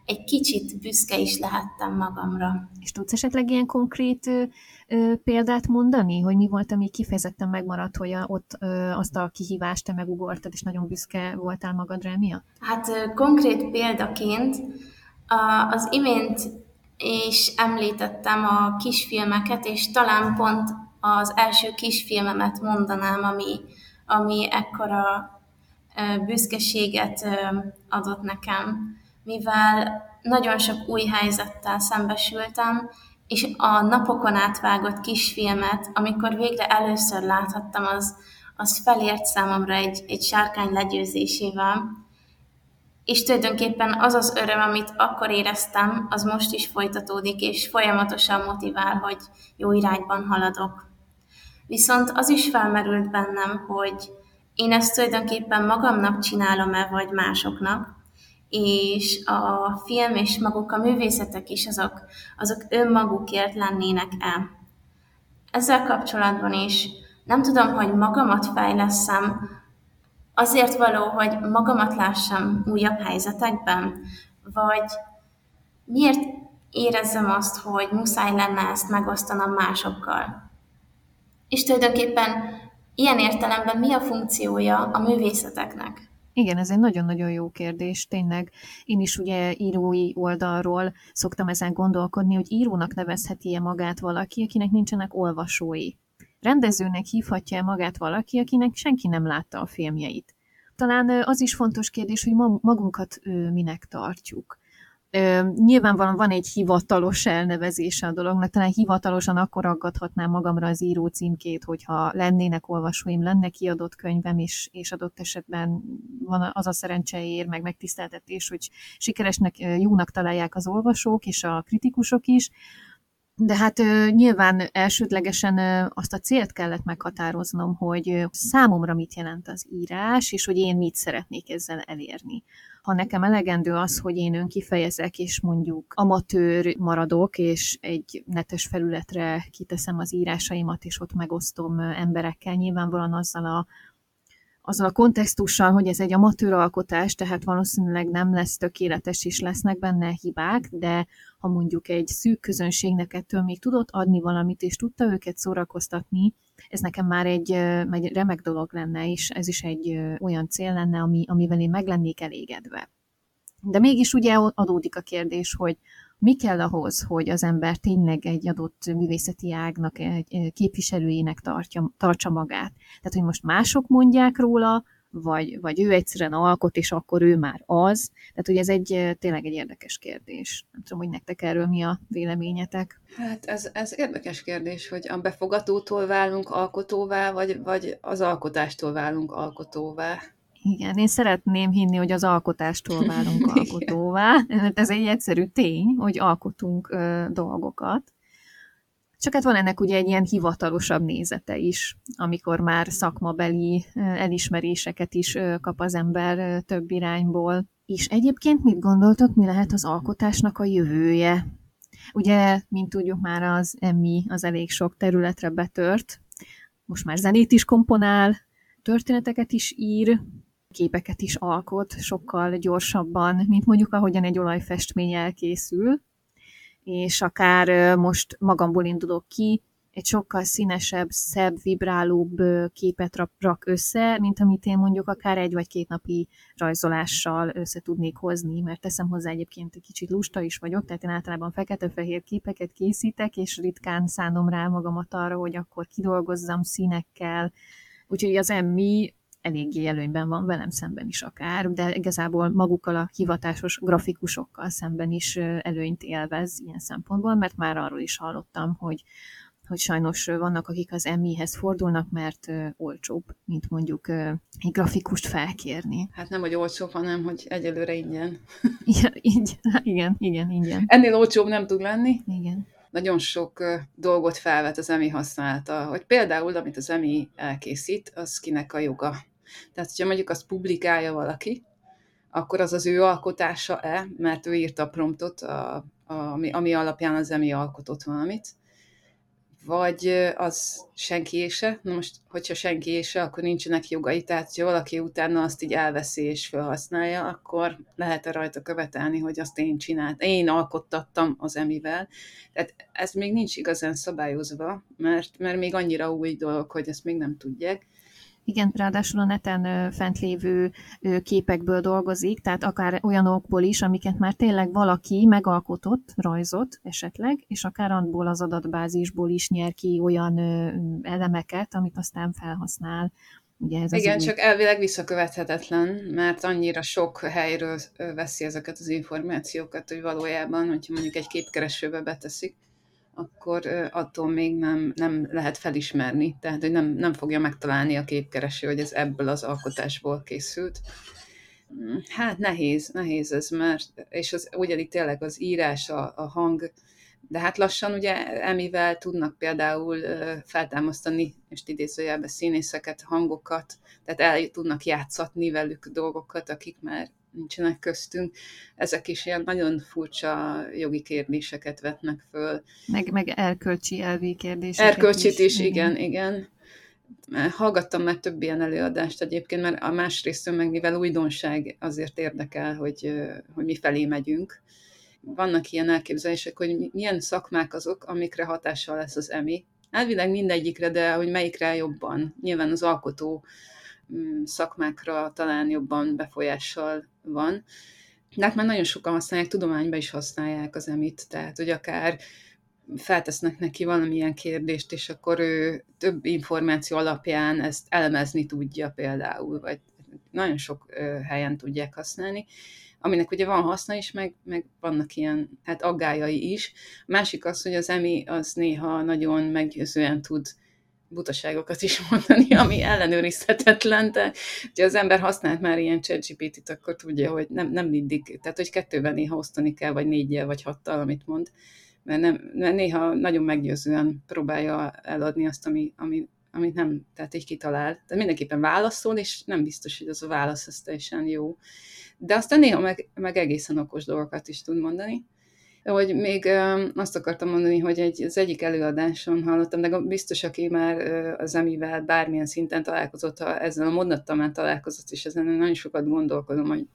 egy kicsit büszke is lehettem magamra. És tudsz esetleg ilyen konkrét példát mondani, hogy mi volt, ami kifejezetten megmaradt, hogy ott azt a kihívást te megugortad, és nagyon büszke voltál magadra emiatt? Hát konkrét példaként az imént is említettem a kisfilmeket, és talán pont az első kisfilmemet mondanám, ami ekkora büszkeséget adott nekem, mivel nagyon sok új helyzettel szembesültem, és a napokon átvágott kisfilmet, amikor végre először láthattam, az felért számomra egy sárkány legyőzésével, és tulajdonképpen az az öröm, amit akkor éreztem, az most is folytatódik, és folyamatosan motivál, hogy jó irányban haladok. Viszont az is felmerült bennem, hogy én ezt tulajdonképpen magamnak csinálom-e, vagy másoknak, és a film és maguk a művészetek is azok önmagukért lennének-e. Ezzel kapcsolatban is nem tudom, hogy magamat fejlesszem, azért való, hogy magamat lássam újabb helyzetekben, vagy miért érezzem azt, hogy muszáj lenne ezt megosztanom másokkal. És tulajdonképpen ilyen értelemben mi a funkciója a művészeteknek? Igen, ez egy nagyon-nagyon jó kérdés, tényleg. Én is ugye írói oldalról szoktam ezen gondolkodni, hogy írónak nevezheti-e magát valaki, akinek nincsenek olvasói. Rendezőnek hívhatja-e magát valaki, akinek senki nem látta a filmjeit. Talán az is fontos kérdés, hogy magunkat minek tartjuk. Nyilvánvalóan van egy hivatalos elnevezése a dolognak, talán hivatalosan akkor aggathatnám magamra az író címkét, hogyha lennének olvasóim, lenne kiadott könyvem, és adott esetben van az a szerencse ér, meg megtiszteltetés, hogy sikeresnek, jónak találják az olvasók és a kritikusok is, de hát nyilván elsődlegesen azt a célt kellett meghatároznom, hogy számomra mit jelent az írás, és hogy én mit szeretnék ezzel elérni. Ha nekem elegendő az, hogy én önkifejezek, és mondjuk amatőr maradok, és egy netes felületre kiteszem az írásaimat, és ott megosztom emberekkel, nyilvánvalóan azzal a kontextussal, hogy ez egy amatőr alkotás, tehát valószínűleg nem lesz tökéletes, és lesznek benne hibák, de ha mondjuk egy szűk közönségnek ettől még tudott adni valamit, és tudta őket szórakoztatni, ez nekem már egy remek dolog lenne, és ez is egy olyan cél lenne, amivel én meg lennék elégedve. De mégis ugye adódik a kérdés, hogy mi kell ahhoz, hogy az ember tényleg egy adott művészeti ágnak egy képviselőjének tartsa magát. Tehát, hogy most mások mondják róla, vagy ő egyszerűen alkot, és akkor ő már az. Tehát, hogy ez tényleg egy érdekes kérdés. Nem tudom, hogy nektek erről mi a véleményetek. Hát ez érdekes kérdés, hogy a befogadótól válunk alkotóvá, vagy az alkotástól válunk alkotóvá. Igen, én szeretném hinni, hogy az alkotástól válunk alkotóvá. Ez egy egyszerű tény, hogy alkotunk dolgokat. Csak hát van ennek ugye egy ilyen hivatalosabb nézete is, amikor már szakmabeli elismeréseket is kap az ember több irányból. És egyébként mit gondoltok, mi lehet az alkotásnak a jövője? Ugye, mint tudjuk, már az Emmy az elég sok területre betört. Most már zenét is komponál, történeteket is ír, képeket is alkot sokkal gyorsabban, mint mondjuk ahogyan egy olajfestmény elkészül, és akár most magamból indulok ki, egy sokkal színesebb, szebb, vibrálóbb képet rak össze, mint amit én mondjuk akár 1 vagy 2 napi rajzolással össze tudnék hozni, mert teszem hozzá egyébként egy kicsit lusta is vagyok, tehát én általában fekete-fehér képeket készítek, és ritkán szánom rá magamat arra, hogy akkor kidolgozzam színekkel, úgyhogy az Emmy eléggé előnyben van velem szemben is akár, de igazából magukkal a hivatásos grafikusokkal szemben is előnyt élvez ilyen szempontból, mert már arról is hallottam, hogy sajnos vannak, akik az Emmyhez fordulnak, mert olcsóbb, mint mondjuk egy grafikust felkérni. Hát nem, hogy olcsóbb, hanem, hogy egyelőre ingyen. Igen, ingyen. Ennél olcsóbb nem tud lenni. Igen. Nagyon sok dolgot felvet az Emmy használata, hogy például, amit az Emmy elkészít, az kinek a joga. Tehát, hogyha mondjuk azt publikálja valaki, akkor az az ő alkotása-e, mert ő írta a promptot, ami alapján az Emmy alkotott valamit, vagy az senkiése. Na most, hogyha senkiése, akkor nincsenek jogai, tehát ha valaki utána azt így elveszi és felhasználja, akkor lehet rajta követelni, hogy azt én alkottattam az emivel. Tehát ez még nincs igazán szabályozva, mert még annyira új dolog, hogy ezt még nem tudják. Igen, ráadásul a neten fent lévő képekből dolgozik, tehát akár olyanokból is, amiket már tényleg valaki megalkotott, rajzot esetleg, és akár abból az adatbázisból is nyer ki olyan elemeket, amit aztán felhasznál. Ugye ez igen, csak elvileg visszakövethetetlen, mert annyira sok helyről veszi ezeket az információkat, hogy valójában, hogyha mondjuk egy képkeresőbe beteszik, akkor attól még nem lehet felismerni. Tehát, hogy nem fogja megtalálni a képkereső, hogy ez ebből az alkotásból készült. Hát nehéz ez, mert, és az ugyanígy tényleg az írás, a hang, de hát lassan ugye emivel tudnak például feltámasztani, és idézőjelben színészeket, hangokat, tehát el tudnak játszatni velük dolgokat, akik már nincsenek köztünk. Ezek is ilyen nagyon furcsa jogi kérdéseket vetnek föl. Meg erkölcsi elvi kérdéseket Erkölcsit is, igen. Hallgattam már több ilyen előadást egyébként, mert a másrésztől meg mivel újdonság azért érdekel, hogy mi felé megyünk. Vannak ilyen elképzelések, hogy milyen szakmák azok, amikre hatással lesz az EMI. Elvileg mindegyikre, de hogy melyikre jobban. Nyilván az alkotó szakmákra talán jobban befolyással van. De hát már nagyon sokan használják, tudományban is használják az EMI-t, tehát hogy akár feltesznek neki valamilyen kérdést, és akkor ő több információ alapján ezt elemezni tudja például, vagy nagyon sok helyen tudják használni, aminek ugye van haszna is, meg vannak ilyen aggályai is. A másik az, hogy az EMI az néha nagyon meggyőzően tud butaságokat is mondani, ami ellenőrizhetetlen, de ha az ember használt már ilyen ChatGPT-t, akkor tudja, hogy nem mindig, tehát hogy 2-vel néha osztani kell, vagy 4-jel, vagy 6-tal, amit mond, mert néha nagyon meggyőzően próbálja eladni azt, amit nem, tehát így kitalál. Tehát mindenképpen válaszol, és nem biztos, hogy az a válasz az teljesen jó. De aztán néha meg egészen okos dolgokat is tud mondani. Hogy még azt akartam mondani, hogy az egyik előadáson hallottam, de biztos, aki már az EMI-vel bármilyen szinten találkozott, ha ezzel a mondattal már találkozott, és ezen nagyon sokat gondolkodom, hogy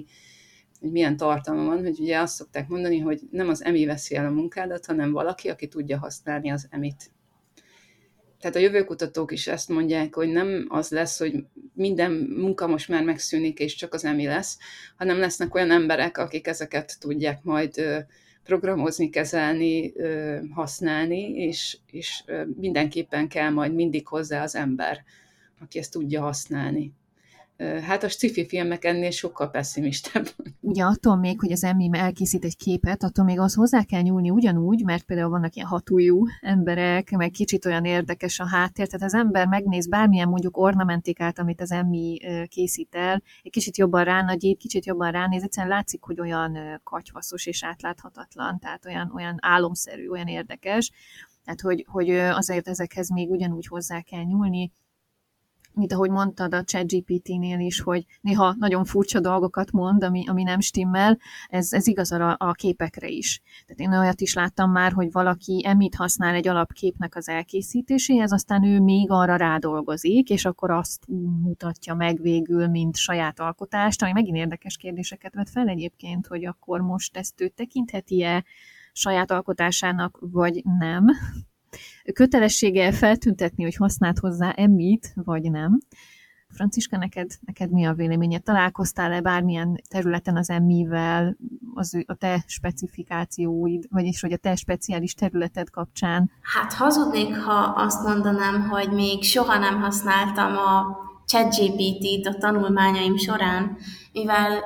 milyen tartalma van, hogy ugye azt szokták mondani, hogy nem az EMI veszi el a munkádat, hanem valaki, aki tudja használni az EMI-t. Tehát a jövőkutatók is ezt mondják, hogy nem az lesz, hogy minden munka most már megszűnik, és csak az EMI lesz, hanem lesznek olyan emberek, akik ezeket tudják majd programozni, kezelni, használni, és mindenképpen kell majd mindig hozzá az ember, aki ezt tudja használni. Hát a sci-fi filmek ennél sokkal pessimistább. Ugye attól még, hogy az EMI elkészít egy képet, attól még az hozzá kell nyúlni ugyanúgy, mert például vannak ilyen hatujjú emberek, meg kicsit olyan érdekes a háttér, tehát az ember megnéz bármilyen mondjuk ornamentikát, amit az EMI készít el, egy kicsit jobban ránagyít, kicsit jobban ránéz, egyszerűen látszik, hogy olyan katyvaszos és átláthatatlan, tehát olyan álomszerű, olyan érdekes, tehát hogy azért ezekhez még ugyanúgy hozzá kell nyúlni, mint ahogy mondtad a ChatGPT-nél is, hogy néha nagyon furcsa dolgokat mond, ami nem stimmel, ez igaz a képekre is. Tehát én olyat is láttam már, hogy valaki EMI-t használ egy alapképnek az elkészítéséhez, aztán ő még arra rádolgozik, és akkor azt mutatja meg végül, mint saját alkotást, ami megint érdekes kérdéseket vet fel egyébként, hogy akkor most ezt ő tekintheti-e saját alkotásának, vagy nem. Kötelessége feltüntetni, hogy használt hozzá EMI-t, vagy nem. Franciska, neked mi a véleményed? Találkoztál-e bármilyen területen az EMI-vel, a te specifikációid, vagyis hogy a te speciális területed kapcsán? Hát hazudnék, ha azt mondanám, hogy még soha nem használtam a ChatGPT-t a tanulmányaim során, mivel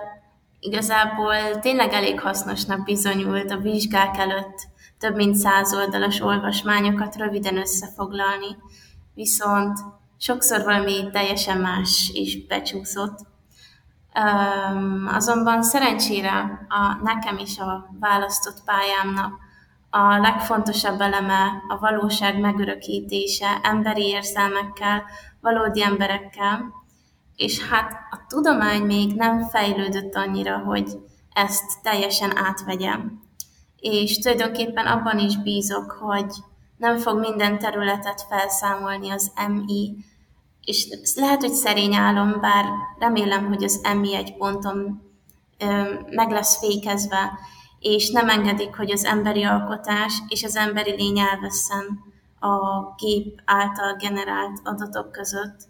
igazából tényleg elég hasznosnak bizonyult a vizsgák előtt több mint 100 oldalas olvasmányokat röviden összefoglalni, viszont sokszor valami teljesen más is becsúszott. Azonban szerencsére nekem is a választott pályámnak a legfontosabb eleme a valóság megörökítése emberi érzelmekkel, valódi emberekkel, és hát a tudomány még nem fejlődött annyira, hogy ezt teljesen átvegyem. És tulajdonképpen abban is bízok, hogy nem fog minden területet felszámolni az MI, és lehet, hogy szerény álom, bár remélem, hogy az MI egy ponton meg lesz fékezve, és nem engedik, hogy az emberi alkotás és az emberi lény elvesszen a gép által generált adatok között,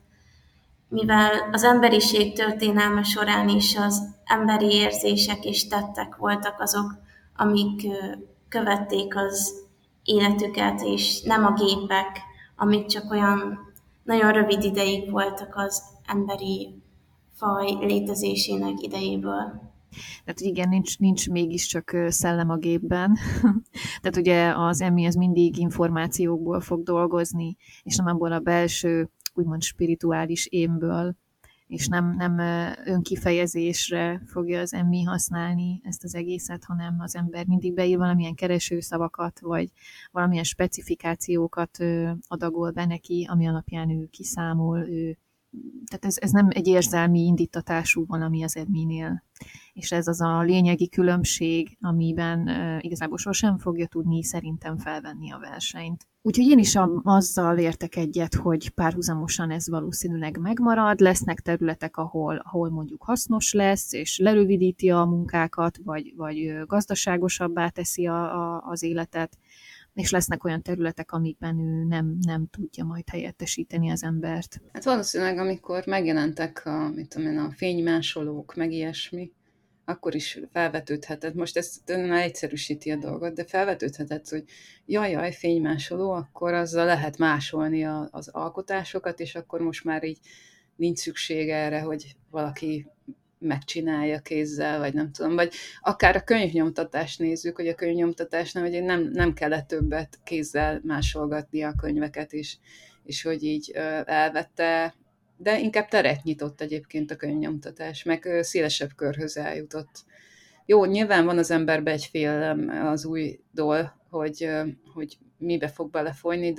mivel az emberiség történelme során is az emberi érzések és tettek voltak azok, amik követték az életüket, és nem a gépek, amik csak olyan nagyon rövid ideig voltak az emberi faj létezésének idejéből. Tehát igen, nincs mégiscsak szellem a gépben. Tehát ugye az MI az mindig információkból fog dolgozni, és nem abból a belső, úgymond spirituális énből, és nem önkifejezésre fogja az MI használni ezt az egészet, hanem az ember mindig beír valamilyen keresőszavakat, vagy valamilyen specifikációkat adagol be neki, ami alapján ő kiszámol, tehát ez nem egy érzelmi indítatású valami az MI-nél. És ez az a lényegi különbség, amiben igazából sosem fogja tudni szerintem felvenni a versenyt. Úgyhogy én is azzal értek egyet, hogy párhuzamosan ez valószínűleg megmarad, lesznek területek, ahol mondjuk hasznos lesz, és lerövidíti a munkákat, vagy gazdaságosabbá teszi az életet, és lesznek olyan területek, amikben ő nem tudja majd helyettesíteni az embert. Hát valószínűleg, amikor megjelentek a fénymásolók, meg ilyesmi, akkor is felvetődhetett. Most ez már egyszerűsíti a dolgot, de felvetődhetett, hogy jaj, fénymásoló, akkor azzal lehet másolni az alkotásokat, és akkor most már így nincs szükség erre, hogy valaki megcsinálja kézzel, vagy nem tudom, vagy akár a könyvnyomtatást nézzük, hogy a könyvnyomtatásnál hogy nem kellett többet kézzel másolgatni a könyveket, és hogy így elvette, de inkább teret nyitott egyébként a könyvnyomtatás, meg szélesebb körhöz eljutott. Jó, nyilván van az emberben egy félelem az újdól, hogy mibe fog belefolyni,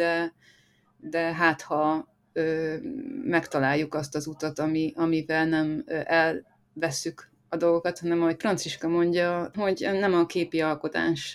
de hát ha megtaláljuk azt az utat, amivel nem elvesszük a dolgokat, hanem ahogy Franciska mondja, hogy nem a képi alkotás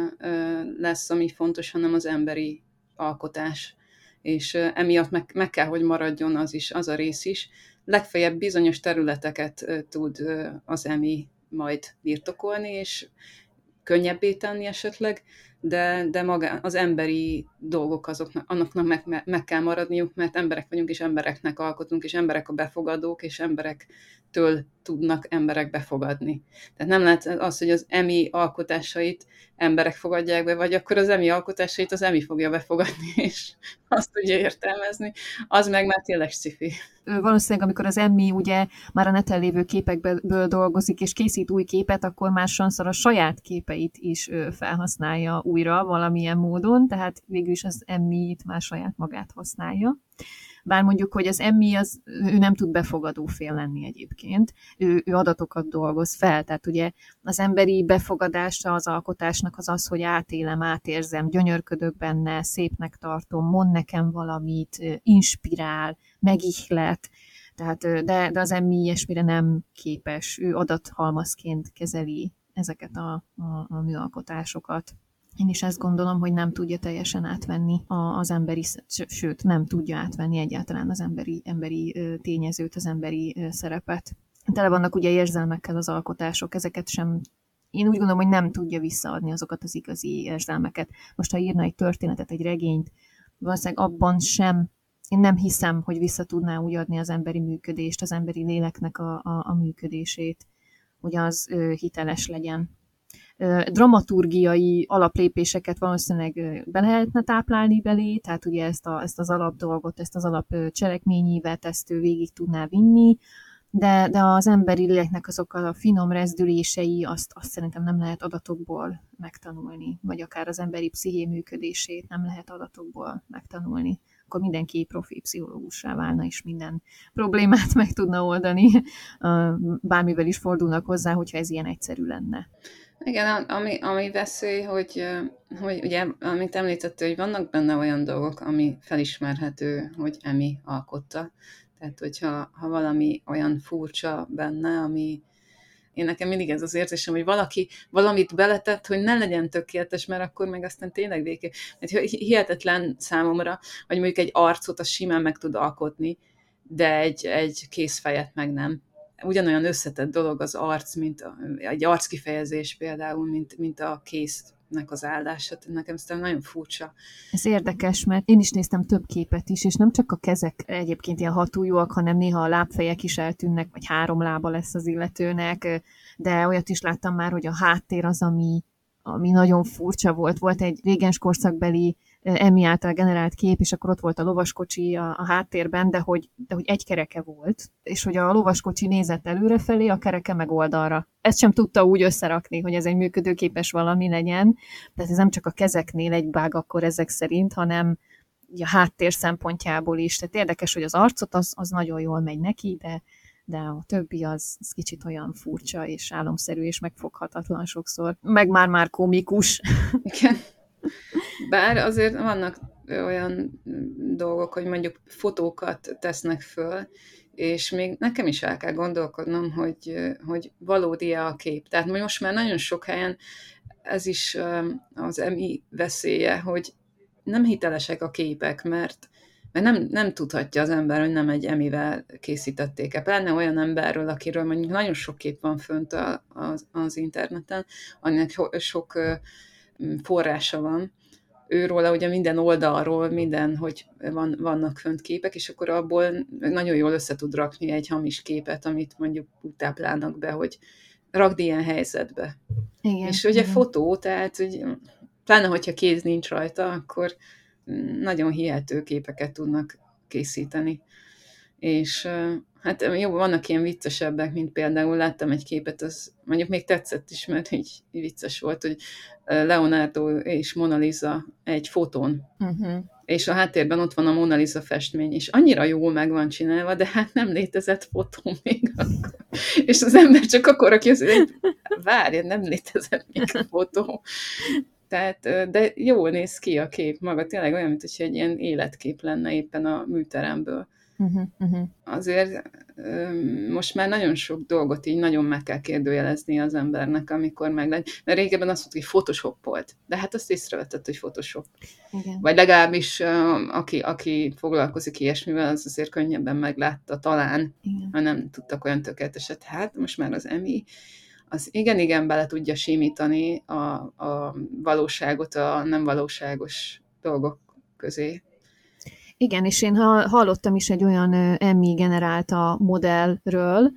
lesz, ami fontos, hanem az emberi alkotás. És emiatt meg kell, hogy maradjon az a rész is. Legfeljebb bizonyos területeket tud az EMI majd birtokolni, és könnyebbé tenni esetleg, de maga az emberi dolgok annak meg kell maradniuk, mert emberek vagyunk, és embereknek alkotunk, és emberek a befogadók, és emberektől tudnak emberek befogadni. Tehát nem lehet az, hogy az EMI alkotásait emberek fogadják be, vagy akkor az EMI alkotásait az EMI fogja befogadni, és azt tudja értelmezni. Az meg már tényleg sci-fi. Valószínűleg, amikor az EMI ugye már a neten lévő képekből dolgozik, és készít új képet, akkor már sokszor a saját képeit is felhasználja újra valamilyen módon, tehát végül is az EMI-t már saját magát használja. Bár mondjuk, hogy az EMI, ő nem tud befogadó fél lenni egyébként, ő adatokat dolgoz fel, tehát ugye az emberi befogadása az alkotásnak az, hogy átélem, átérzem, gyönyörködök benne, szépnek tartom, mond nekem valamit, inspirál, megihlet, tehát, de az EMI ilyesmire nem képes, ő adathalmazként kezeli ezeket a műalkotásokat. Én is ezt gondolom, hogy nem tudja teljesen átvenni az emberi, sőt, nem tudja átvenni egyáltalán az emberi tényezőt, az emberi szerepet. Tele vannak ugye érzelmekkel az alkotások, ezeket sem, én úgy gondolom, hogy nem tudja visszaadni azokat az igazi érzelmeket. Most, ha írna egy történetet, egy regényt, valószínűleg abban sem, én nem hiszem, hogy vissza tudná úgy adni az emberi működést, az emberi léleknek a működését, hogy az hiteles legyen. Dramaturgiai alaplépéseket valószínűleg be lehetne táplálni belé, tehát ugye ezt az alapdolgot, ezt az alapcselekményévet, ezt ő végig tudná vinni, de az emberi léleknek azokkal a finom rezdülései, azt szerintem nem lehet adatokból megtanulni, vagy akár az emberi psziché működését nem lehet adatokból megtanulni. Akkor mindenki profi pszichológussá válna, és minden problémát meg tudna oldani, bármivel is fordulnak hozzá, hogyha ez ilyen egyszerű lenne. Igen, ami veszély, hogy ugye, amit említette, hogy vannak benne olyan dolgok, ami felismerhető, hogy EMI alkotta. Tehát, hogyha valami olyan furcsa benne, Én nekem mindig ez az érzésem, hogy valaki valamit beletett, hogy ne legyen tökéletes, mert akkor meg aztán tényleg végig. Hihetetlen számomra, hogy mondjuk egy arcot az simán meg tud alkotni, de egy kézfejet meg nem. Ugyanolyan összetett dolog az arc, mint egy arckifejezés például, mint a kéznek az áldása. Nekem ez nagyon furcsa. Ez érdekes, mert én is néztem több képet is, és nem csak a kezek egyébként ilyen hatújúak, hanem néha a lábfejek is eltűnnek, vagy 3 lába lesz az illetőnek, de olyat is láttam már, hogy a háttér az, ami nagyon furcsa volt. Volt egy régens korszakbeli Emmy által generált kép, és akkor ott volt a lovaskocsi a háttérben, de hogy egy kereke volt, és hogy a lovaskocsi nézett előrefelé, a kereke meg oldalra. Ezt sem tudta úgy összerakni, hogy ez egy működőképes valami legyen. Tehát ez nem csak a kezeknél egy bug akkor ezek szerint, hanem a háttér szempontjából is. Tehát érdekes, hogy az arcot az nagyon jól megy neki, de a többi az kicsit olyan furcsa és álomszerű és megfoghatatlan sokszor. Meg már komikus. Igen. Bár azért vannak olyan dolgok, hogy mondjuk fotókat tesznek föl, és még nekem is el kell gondolkodnom, hogy valódi-e a kép. Tehát most már nagyon sok helyen ez is az Emmy veszélye, hogy nem hitelesek a képek, mert nem tudhatja az ember, hogy nem egy Emmy-vel készítették el. Pláne olyan emberről, akiről mondjuk nagyon sok kép van fönt az interneten, aminek sok forrása van. Őróla ugye minden oldalról, hogy vannak fönt képek, és akkor abból nagyon jól össze tud rakni egy hamis képet, amit mondjuk úgy táplálnak be, hogy rakd ilyen helyzetbe. Igen, és ugye igen. Fotó, tehát hogy, pláne hogyha kéz nincs rajta, akkor nagyon hihető képeket tudnak készíteni. És hát jó, vannak ilyen viccesebbek, mint például láttam egy képet, az mondjuk még tetszett is, mert így vicces volt, hogy Leonardo és Mona Lisa egy fotón, és a háttérben ott van a Mona Lisa festmény, és annyira jól meg van csinálva, de hát nem létezett fotó még akkor. És az ember csak akkor, aki az, hogy várj, nem létezett még a fotó. Tehát, de jól néz ki a kép maga, tényleg olyan, mint hogy egy ilyen életkép lenne éppen a műteremből. Azért most már nagyon sok dolgot így nagyon meg kell kérdőjelezni az embernek, amikor meglegy. Mert régebben azt mondta, hogy Photoshop volt. De hát azt észrevetett, hogy Photoshop. Igen. Vagy legalábbis aki foglalkozik ilyesmivel, az azért könnyebben meglátta talán, ha nem tudtak olyan tökéleteset. Hát most már az Emmy az igen bele tudja simítani a valóságot a nem valóságos dolgok közé. Igen, és én hallottam is egy olyan Emmy generálta modellről,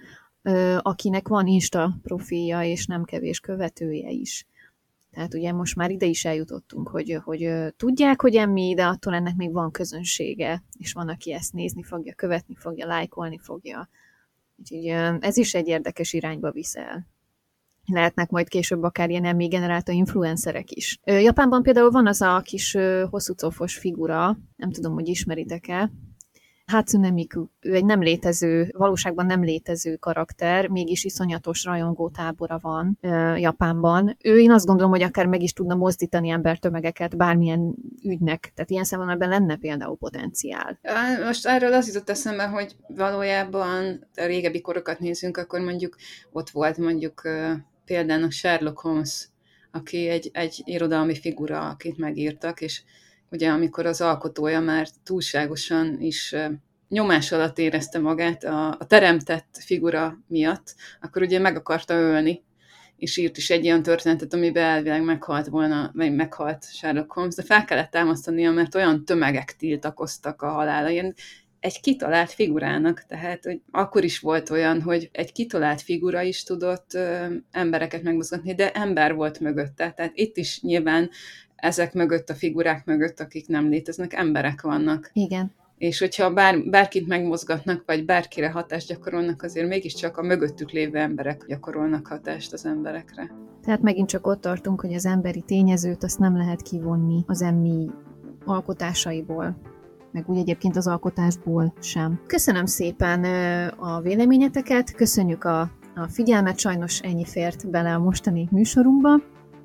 akinek van Insta profilja, és nem kevés követője is. Tehát ugye most már ide is eljutottunk, hogy tudják, hogy Emmy, de attól ennek még van közönsége, és van, aki ezt nézni fogja, követni fogja, lájkolni fogja. Úgyhogy ez is egy érdekes irányba visz el. Lehetnek majd később akár ilyen Emmy generálta influencerek is. Japánban például van az a kis hosszú cofos figura, nem tudom, hogy ismeritek-e, Hatsune Miku. Ő egy valóságban nem létező karakter, mégis iszonyatos rajongótábora van Japánban. Én azt gondolom, hogy akár meg is tudna mozdítani embertömegeket bármilyen ügynek, tehát ilyen szemben ebben lenne például potenciál. Most erről az jutott eszembe, hogy valójában a régebbi korokat nézzünk, akkor mondjuk ott volt mondjuk például Sherlock Holmes, aki egy irodalmi figura, akit megírtak, és ugye amikor az alkotója már túlságosan is nyomás alatt érezte magát a teremtett figura miatt, akkor ugye meg akarta ölni, és írt is egy olyan történetet, amiben elvileg meghalt volna, vagy meghalt Sherlock Holmes, de fel kellett támasztania, mert olyan tömegek tiltakoztak a halála, egy kitalált figurának, tehát hogy akkor is volt olyan, hogy egy kitalált figura is tudott embereket megmozgatni, de ember volt mögötte, tehát itt is nyilván ezek mögött, a figurák mögött, akik nem léteznek, emberek vannak. Igen. És hogyha bárkit megmozgatnak, vagy bárkire hatást gyakorolnak, azért mégiscsak a mögöttük lévő emberek gyakorolnak hatást az emberekre. Tehát megint csak ott tartunk, hogy az emberi tényezőt azt nem lehet kivonni az Emmy alkotásaiból, meg úgy egyébként az alkotásból sem. Köszönöm szépen a véleményeteket, köszönjük a figyelmet, sajnos ennyi fért bele a mostani műsorunkba.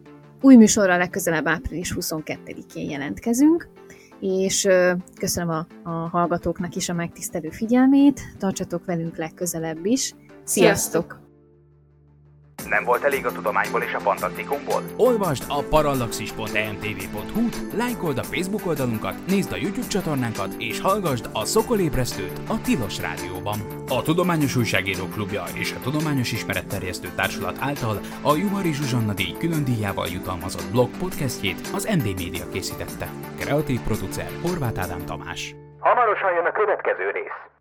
Új műsorra legközelebb április 22-én jelentkezünk, és köszönöm a hallgatóknak is a megtisztelő figyelmét, tartsatok velünk legközelebb is. Sziasztok! Nem volt elég a tudományból és a fantasztikumból? Olvasd a parallaxis.emtv.hu-t, lájkold a Facebook oldalunkat, nézd a YouTube csatornánkat, és hallgasd a Szokolébresztőt a Tilos Rádióban. A Tudományos Újságírók Klubja és a Tudományos Ismeretterjesztő Társulat által a Juhari Zsuzsanna díj külön díjával jutalmazott blog podcastjét az MD Media készítette. Kreatív producer Horváth Ádám Tamás. Hamarosan jön a következő rész.